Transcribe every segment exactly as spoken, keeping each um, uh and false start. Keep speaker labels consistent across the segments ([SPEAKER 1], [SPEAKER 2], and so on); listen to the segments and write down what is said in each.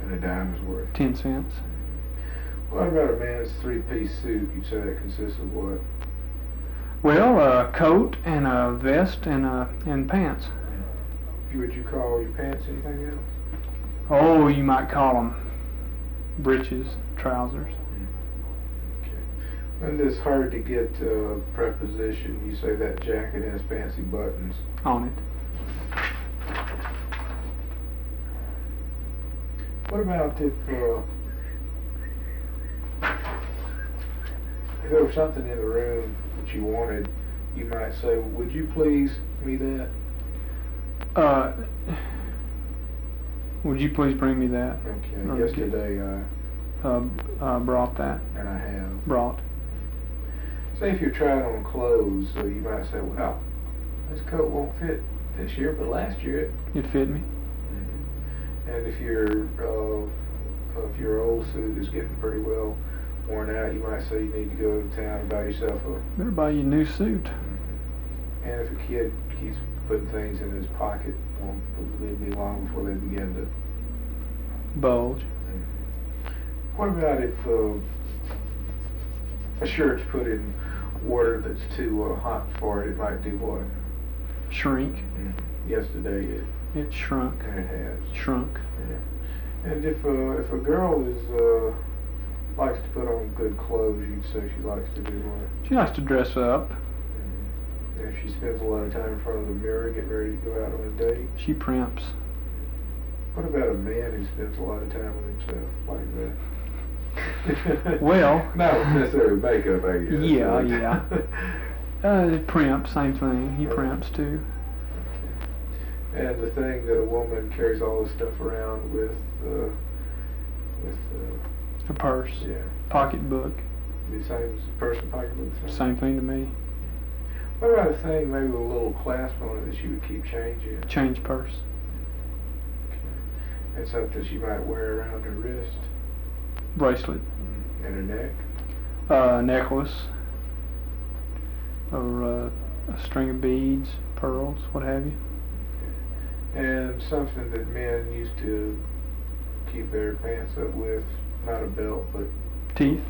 [SPEAKER 1] And a dime is worth?
[SPEAKER 2] Ten cents.
[SPEAKER 1] What about a man's three-piece suit? You'd say that consists of what?
[SPEAKER 2] Well, a coat and a vest and a and pants.
[SPEAKER 1] Would you call your pants anything else?
[SPEAKER 2] Oh, you might call them breeches, trousers.
[SPEAKER 1] Okay. And it's hard to get uh, preposition. You say that jacket has fancy buttons
[SPEAKER 2] on it.
[SPEAKER 1] What about if uh, if there was something in the room that you wanted? You might say, "Would you please me that?"
[SPEAKER 2] Uh, would you please bring me that?
[SPEAKER 1] Okay.
[SPEAKER 2] Or
[SPEAKER 1] Yesterday I
[SPEAKER 2] uh, uh, brought that.
[SPEAKER 1] And I have.
[SPEAKER 2] Brought.
[SPEAKER 1] Say if you're trying on clothes, so you might say, "Well, this coat won't fit this year, but last year it."
[SPEAKER 2] It fit me.
[SPEAKER 1] Mm-hmm. And if your uh, if your old suit is getting pretty well worn out, you might say you need to go to town and buy yourself a.
[SPEAKER 2] Better buy you a new suit.
[SPEAKER 1] Mm-hmm. And if a kid keeps putting things in his pocket, won't be long before they begin to
[SPEAKER 2] bulge.
[SPEAKER 1] Mm-hmm. What about if uh, a shirt's put in water that's too uh, hot for it? It might do what?
[SPEAKER 2] Shrink.
[SPEAKER 1] Mm-hmm. Yesterday it.
[SPEAKER 2] It shrunk.
[SPEAKER 1] And it has.
[SPEAKER 2] Shrunk.
[SPEAKER 1] Yeah. And if uh, if a girl is uh, likes to put on good clothes, you'd say she likes to do what?
[SPEAKER 2] She likes to dress up.
[SPEAKER 1] Mm-hmm. And if she spends a lot of time in front of the mirror getting ready to go out on a date?
[SPEAKER 2] She primps.
[SPEAKER 1] What about a man who spends a lot of time with himself like that?
[SPEAKER 2] Well,
[SPEAKER 1] not necessarily makeup, I guess.
[SPEAKER 2] Yeah, yeah. uh, primp, same thing. He primps too.
[SPEAKER 1] Okay. And the thing that a woman carries all this stuff around with, uh, with uh,
[SPEAKER 2] a purse.
[SPEAKER 1] Yeah.
[SPEAKER 2] Pocketbook.
[SPEAKER 1] The same as a purse and pocketbook. Same.
[SPEAKER 2] Same thing to me.
[SPEAKER 1] What about a thing maybe with a little clasp on it that she would keep change in?
[SPEAKER 2] Change purse.
[SPEAKER 1] Okay. And something she might wear around her wrist.
[SPEAKER 2] Bracelet.
[SPEAKER 1] And her neck.
[SPEAKER 2] Uh, necklace. Or uh, a string of beads, pearls, what have you.
[SPEAKER 1] Okay. And something that men used to keep their pants up with, not a belt, but
[SPEAKER 2] teeth.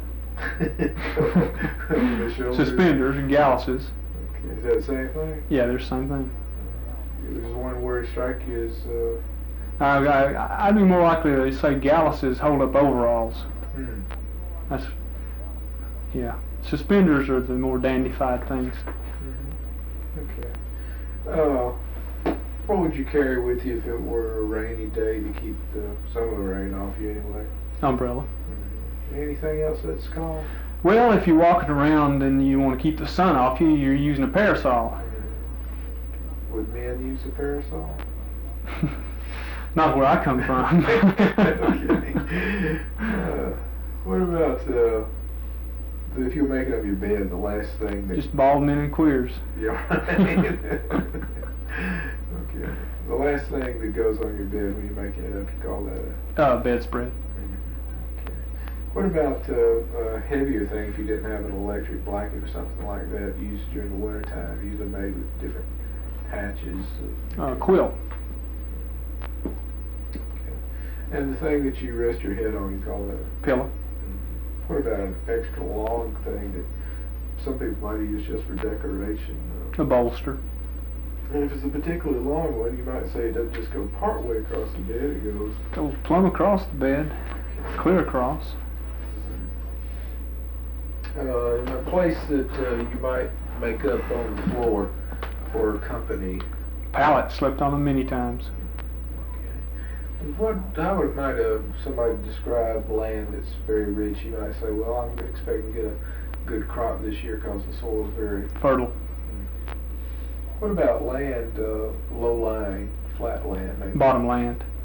[SPEAKER 1] Suspenders
[SPEAKER 2] and galluses.
[SPEAKER 1] Okay. Is that the same thing?
[SPEAKER 2] Yeah, they're the same thing.
[SPEAKER 1] Does one word strike you as? Uh,
[SPEAKER 2] I, I, I'd be more likely to say galluses hold up overalls.
[SPEAKER 1] Hmm.
[SPEAKER 2] That's, yeah. Suspenders are the more dandified things.
[SPEAKER 1] Mm-hmm. Okay. Uh, what would you carry with you if it were a rainy day to keep the, some of the rain off you anyway?
[SPEAKER 2] Umbrella.
[SPEAKER 1] Mm-hmm. Anything else that's called?
[SPEAKER 2] Well, if you're walking around and you want to keep the sun off you, you're using a parasol.
[SPEAKER 1] Mm-hmm. Would men use a parasol?
[SPEAKER 2] Not where I come from.
[SPEAKER 1] Okay. Uh, what about uh, if you're making up your bed, the last thing that...
[SPEAKER 2] Just bald men and queers.
[SPEAKER 1] Yeah, right. Okay. The last thing that goes on your bed when you're making it up, you call that a...
[SPEAKER 2] Uh, bedspread.
[SPEAKER 1] Okay. What about uh, a heavier thing if you didn't have an electric blanket or something like that used during the winter time, usually made with different patches?
[SPEAKER 2] Uh, quilt.
[SPEAKER 1] And the thing that you rest your head on, you call that a
[SPEAKER 2] pillow.
[SPEAKER 1] Mm-hmm. What about an extra long thing that some people might use just for decoration? Uh,
[SPEAKER 2] a bolster.
[SPEAKER 1] And if it's a particularly long one, you might say it doesn't just go part way across the bed, it goes...
[SPEAKER 2] Goes plumb across the bed, clear across.
[SPEAKER 1] Uh, in a place that uh, you might make up on the floor for company.
[SPEAKER 2] Pallet, slept on them many times.
[SPEAKER 1] What, how would, might uh, somebody describe land that's very rich? You might say, well, I'm expecting to get a good crop this year because the soil is very...
[SPEAKER 2] fertile.
[SPEAKER 1] What about land, uh, low-lying, flat land? Maybe?
[SPEAKER 2] Bottom land.